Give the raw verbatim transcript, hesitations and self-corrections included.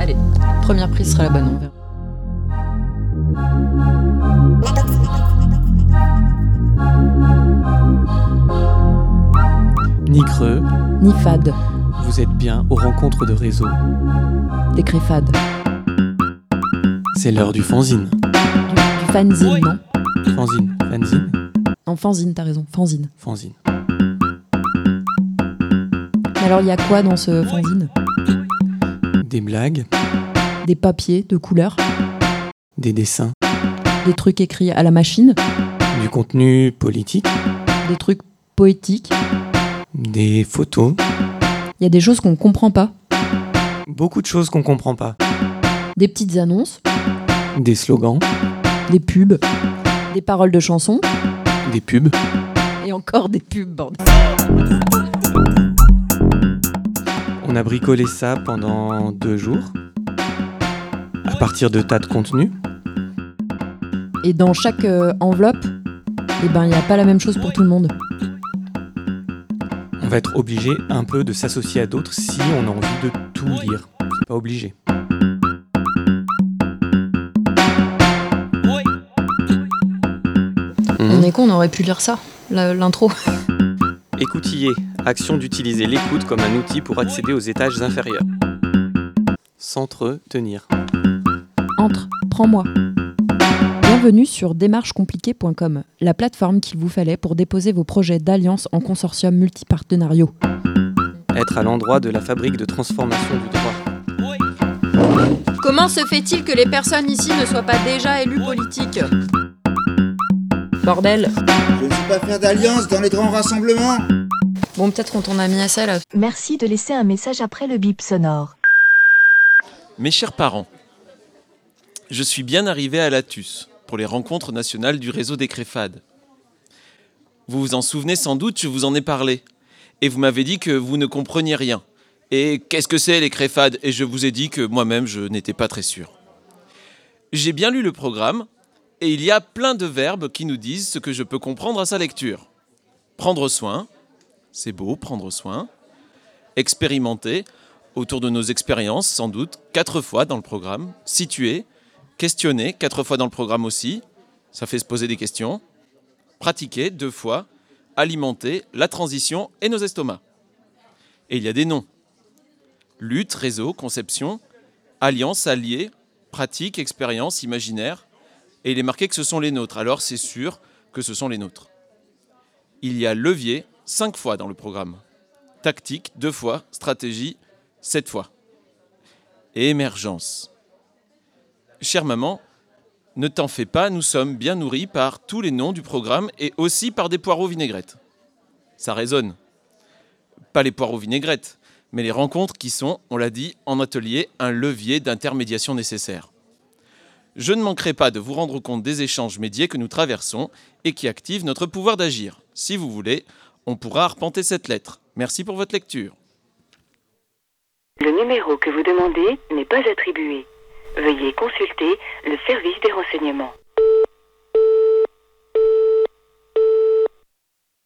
Allez, première prise sera la bonne, on verra. Ni creux, Ni fade, vous êtes bien aux rencontres de réseau. des créfades. C'est l'heure du fanzine. Du, du fanzine, non Fanzine, fanzine, Non, fanzine, t'as raison, fanzine. fanzine. Mais alors, il y a quoi dans ce fanzine? Des blagues, Des papiers de couleur, des dessins, des trucs écrits à la machine, du contenu politique, des trucs poétiques. des photos, Il y a des choses qu'on comprend pas. beaucoup de choses qu'on comprend pas. Des petites annonces, Des slogans, des pubs, des paroles de chansons, des pubs. et encore des pubs, bordel. On a bricolé ça pendant deux jours, à partir de tas de contenus. Et dans chaque euh, enveloppe, eh ben, il n'y a pas la même chose pour tout le monde. On va être obligé un peu de s'associer à d'autres si on a envie de tout lire. C'est pas obligé. On est con, on aurait pu lire ça, la- l'intro. Écoutiller, action d'utiliser l'écoute comme un outil pour accéder aux étages inférieurs. S'entretenir. Entre, prends-moi. Bienvenue sur démarche compliquée point com, la plateforme qu'il vous fallait pour déposer vos projets d'alliance en consortium multipartenariaux. Être à l'endroit de la fabrique de transformation du droit. Comment se fait-il que les personnes ici ne soient pas déjà élues politiques ? Bordel. Je ne sais pas faire d'alliance dans les grands rassemblements. Bon, peut-être qu'on t'en a mis assez là. Merci de laisser un message après le bip sonore. Mes chers parents, je suis bien arrivé à Latus pour les rencontres nationales du réseau des créfades. Vous vous en souvenez sans doute, je vous en ai parlé. Et vous m'avez dit que vous ne compreniez rien. Et qu'est-ce que c'est les créfades ? Et je vous ai dit que moi-même, je n'étais pas très sûr. J'ai bien lu le programme, et il y a plein de verbes qui nous disent ce que je peux comprendre à sa lecture. Prendre soin, c'est beau, prendre soin. Expérimenter, autour de nos expériences, sans doute, quatre fois dans le programme. Situer, questionner, quatre fois dans le programme aussi. Ça fait se poser des questions. Pratiquer, deux fois. Alimenter, la transition et nos estomacs. Et il y a des noms. Lutte, réseau, conception, alliance, allié, pratique, expérience, imaginaire. Et il est marqué que ce sont les nôtres. Alors c'est sûr que ce sont les nôtres. Il y a levier, cinq fois dans le programme. Tactique, deux fois. Stratégie, sept fois. Et émergence. Chère maman, ne t'en fais pas, nous sommes bien nourris par tous les noms du programme et aussi par des poireaux vinaigrettes. Ça résonne. Pas les poireaux vinaigrettes, mais les rencontres qui sont, on l'a dit, en atelier, un levier d'intermédiation nécessaire. Je ne manquerai pas de vous rendre compte des échanges médiés que nous traversons et qui activent notre pouvoir d'agir. Si vous voulez, on pourra arpenter cette lettre. Merci pour votre lecture. Le numéro que vous demandez n'est pas attribué. Veuillez consulter le service des renseignements.